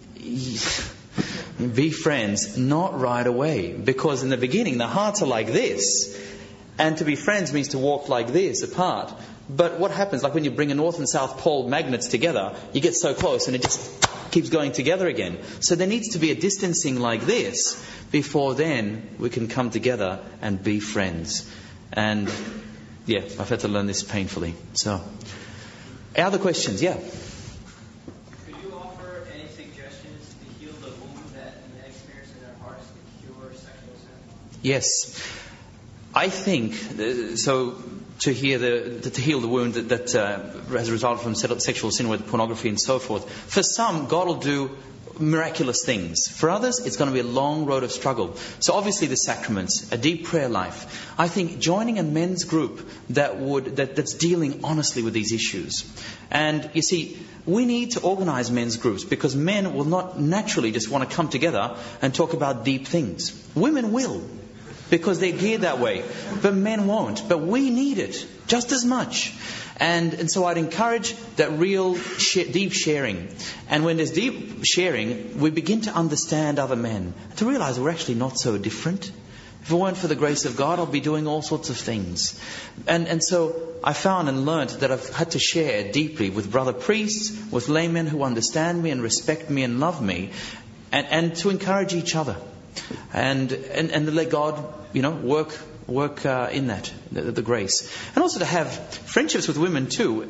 Be friends, not right away. Because in the beginning, the hearts are like this. And to be friends means to walk like this, apart. But what happens, like when you bring a North and South Pole magnets together, you get so close and it just keeps going together again. So there needs to be a distancing like this before then we can come together and be friends. And yeah, I've had to learn this painfully. So, other questions? Yeah. Could you offer any suggestions to heal the wound that men experience in their hearts to cure sexual sin? Yes. I think, so to heal the wound that has resulted from sexual sin with pornography and so forth, for some, God will do miraculous things. For others, it's going to be a long road of struggle. So obviously the sacraments, a deep prayer life. I think joining a men's group that's dealing honestly with these issues. And you see, we need to organize men's groups because men will not naturally just want to come together and talk about deep things. Women will, because they're geared that way. But men won't. But we need it just as much. And so I'd encourage that real deep sharing. And when there's deep sharing, we begin to understand other men. To realize we're actually not so different. If it weren't for the grace of God, I'll be doing all sorts of things. And so I found and learned that I've had to share deeply with brother priests, with laymen who understand me and respect me and love me. And to encourage each other. And to let God, work in that, the grace. And also to have friendships with women too.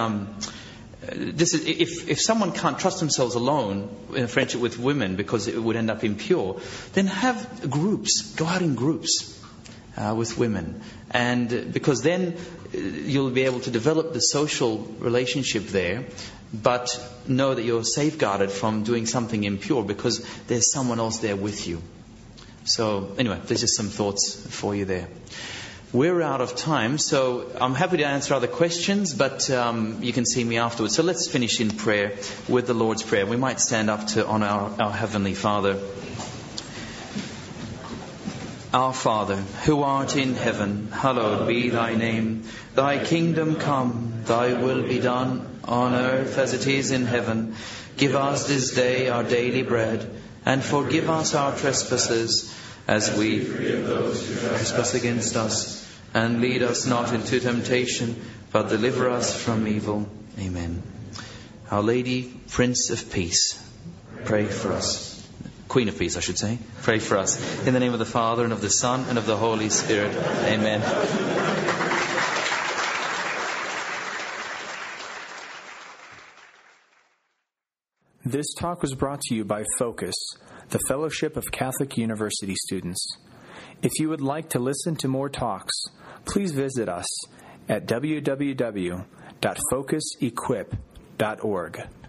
If someone can't trust themselves alone in a friendship with women because it would end up impure, then have groups. Go out in groups with women. And because then you'll be able to develop the social relationship there, but know that you're safeguarded from doing something impure because there's someone else there with you. So anyway, there's just some thoughts for you there. We're out of time, so I'm happy to answer other questions, but you can see me afterwards. So let's finish in prayer with the Lord's Prayer. We might stand up to honour our Heavenly Father. Our Father, who art in heaven, hallowed be thy name. Thy kingdom come, thy will be done, on earth as it is in heaven. Give us this day our daily bread, and forgive us our trespasses, as we forgive those who trespass against us. And lead us not into temptation, but deliver us from evil. Amen. Our Lady, Prince of Peace, pray for us. Queen of Peace, I should say. Pray for us. In the name of the Father, and of the Son, and of the Holy Spirit. Amen. This talk was brought to you by Focus, the Fellowship of Catholic University Students. If you would like to listen to more talks, please visit us at www.focusequip.org.